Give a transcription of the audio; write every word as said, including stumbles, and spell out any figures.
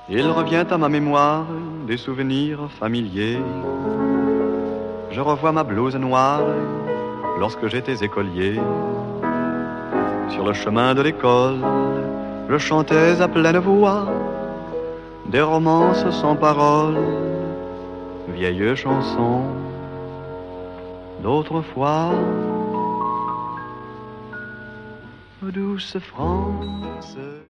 Il revient à ma mémoire des souvenirs familiers. Je revois ma blouse noire lorsque j'étais écolier. Sur le chemin de l'école, je chantais à pleine voix des romances sans paroles, vieilles chansons d'autrefois. Douce France.